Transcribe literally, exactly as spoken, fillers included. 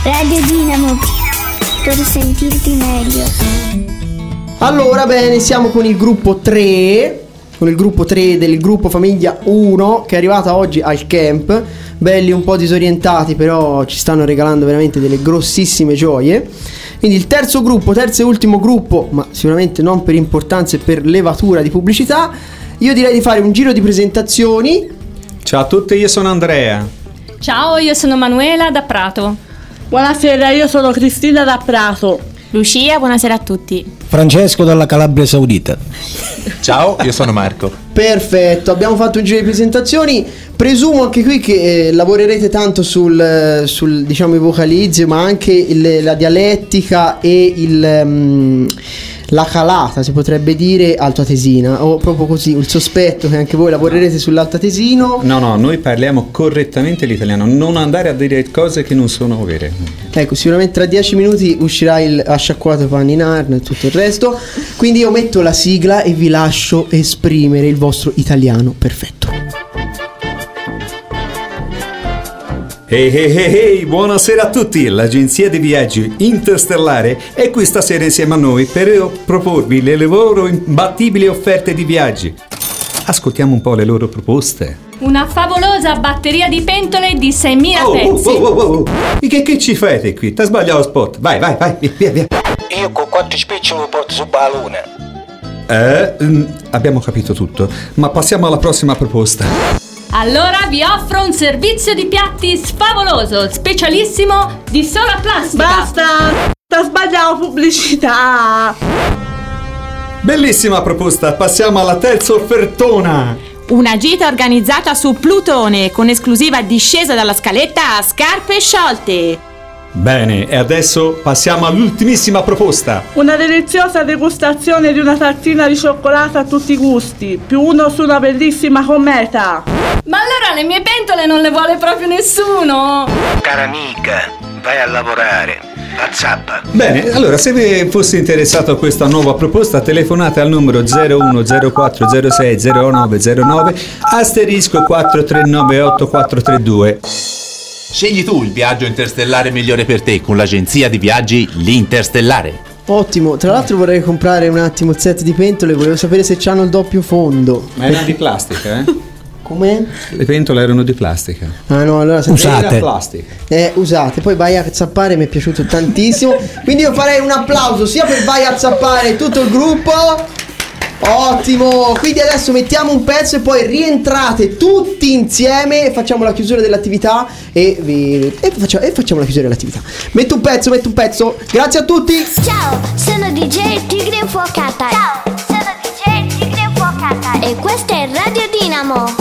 Radio Dinamo, per sentirti meglio. Allora, bene, siamo con il gruppo tre, con il gruppo tre del gruppo Famiglia uno, che è arrivata oggi al camp. Belli un po' disorientati, però ci stanno regalando veramente delle grossissime gioie. Quindi il terzo gruppo, terzo e ultimo gruppo, ma sicuramente non per importanza e per levatura di pubblicità. Io direi di fare un giro di presentazioni. Ciao a tutti, io sono Andrea. Ciao, io sono Manuela da Prato. Buonasera, io sono Cristina da Prato. Lucia, buonasera a tutti. Francesco dalla Calabria Saudita. Ciao, io sono Marco. Perfetto, abbiamo fatto un giro di presentazioni. Presumo anche qui che eh, lavorerete tanto sul, sul diciamo i vocalizzi, ma anche il, la dialettica e il, um, la calata, si potrebbe dire, altoatesina, o proprio così, il sospetto che anche voi lavorerete sull'altoatesino. No, no, noi parliamo correttamente l'italiano, non andare a dire cose che non sono vere. Ecco, sicuramente tra dieci minuti uscirà il ha sciacquato panni in arno e tutto il resto. Quindi io metto la sigla e vi lascio esprimere il vostro italiano perfetto. Ehi ehi ehi ehi, buonasera a tutti, l'agenzia di viaggi Interstellare è qui stasera insieme a noi per proporvi le loro imbattibili offerte di viaggi. Ascoltiamo un po' le loro proposte. Una favolosa batteria di pentole di seimila Oh, pezzi. oh, oh, oh, oh. E che, che ci fate qui? Ti sbagliato lo spot. Vai, vai, vai, via, via. Io con quattro spicci lo porto su la luna. Eh, mm, abbiamo capito tutto, ma passiamo alla prossima proposta. Allora vi offro un servizio di piatti sfavoloso, specialissimo di sola plastica. Basta! Sta sbagliando pubblicità! Bellissima proposta, passiamo alla terza offertona. Una gita organizzata su Plutone con esclusiva discesa dalla scaletta a scarpe sciolte. Bene, e adesso passiamo all'ultimissima proposta. Una deliziosa degustazione di una tartina di cioccolata a tutti i gusti, più uno su una bellissima cometa. Ma allora le mie pentole non le vuole proprio nessuno? Cara amica, vai a lavorare. Azzappa. Bene, allora se vi fosse interessato a questa nuova proposta telefonate al numero zero uno zero quattro zero sei zero nove zero nove asterisco quattro tre nove otto quattro tre due. Scegli tu il viaggio interstellare migliore per te con l'agenzia di viaggi L'Interstellare. Ottimo, tra l'altro vorrei comprare un attimo il set di pentole, volevo sapere se c'hanno il doppio fondo. Ma era di plastica, eh? Com'è? Le pentole erano di plastica. Ah no, allora se Usate. Era plastica. Eh, usate, poi Vai a Zappare mi è piaciuto tantissimo. Quindi io farei un applauso sia per Vai a Zappare e tutto il gruppo. Ottimo, quindi adesso mettiamo un pezzo e poi rientrate tutti insieme, facciamo la chiusura dell'attività e, vi, e, facciamo, e facciamo la chiusura dell'attività. Metto un pezzo, metto un pezzo. Grazie a tutti. Ciao, sono D J Tigre Infuocata. Ciao, sono D J Tigre Infuocata. E questa è Radio Dinamo.